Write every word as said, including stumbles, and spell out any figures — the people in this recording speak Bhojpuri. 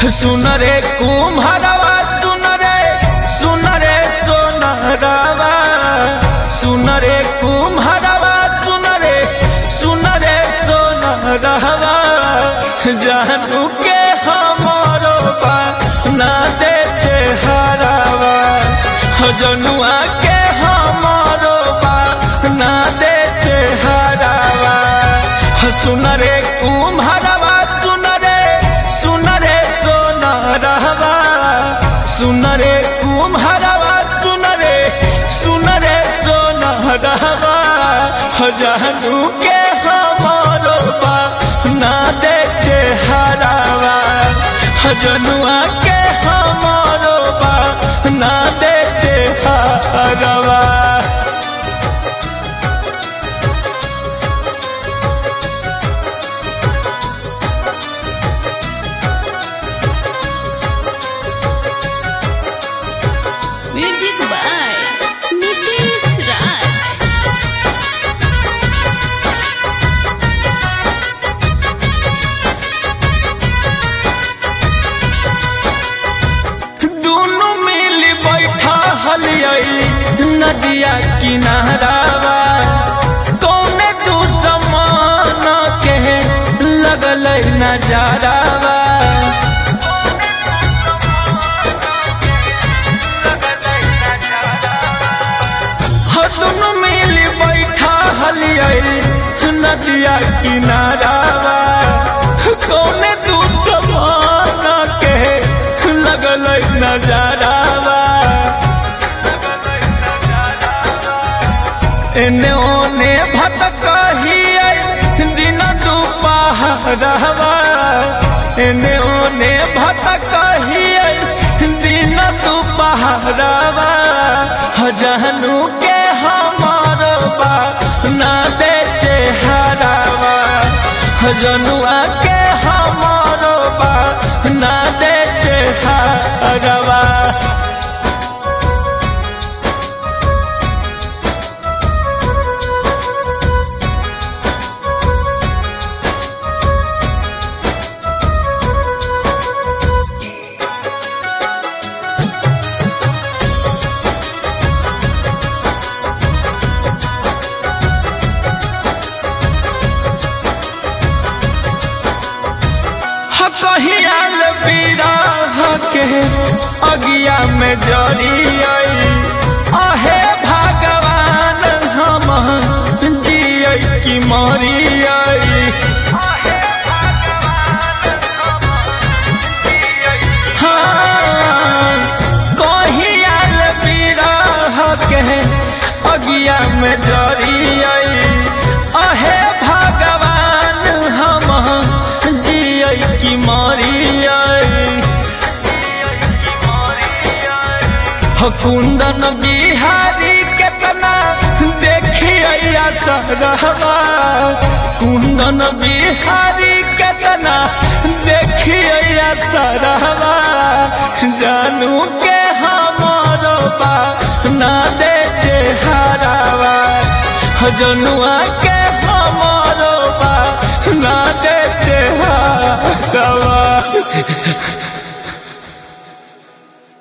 सुन रे कुम्हारवा सुन रे सुन रे सोनारवा सुन रे कुम्हारवा सुन रे सुन रे सोनारवा जानू के हमरो बा ना दे चेहरावा जनुआ के हमरो बा ना दे चेहरावा सुन रे कुम्हारवा सुन रे सुन रे सोनारवा सुन रे कुम्हारवा सुन रे सुन रे सोनारवा जानू के हमरो बा ना दे चेहरावा जनुआ के हमरो बा ना दे चेहरावा। Music by Nitesh Raj. दोनों मिल बैठा हलियई नदिया किनारावा कौने तू समान के लगल नजारावा दोनों मिल बैठा हलियई नदिया किनारावा कौने तू समान के लगल नजारावा एने ओने भटकही दिन दुपहरवा एने ओने भटकही दिन दुपहरवा जानू के हमरो बा ना दे चेहरावा जनुआ के हमरो बा ना दे चेहरावा। कहियाल बिरह के अगिया में जरियई आहे भगवान हम जियई की मरियई हाँ कहियाल बिरह के अगिया में जरियई आहे भगवान हम की मरियई कुंदन बिहारी केतना देखिए सरहवा कुंदन बिहारी केतना देखिए सरहवा जानू के हमरो बा ना दे चेहरावा जनुआ के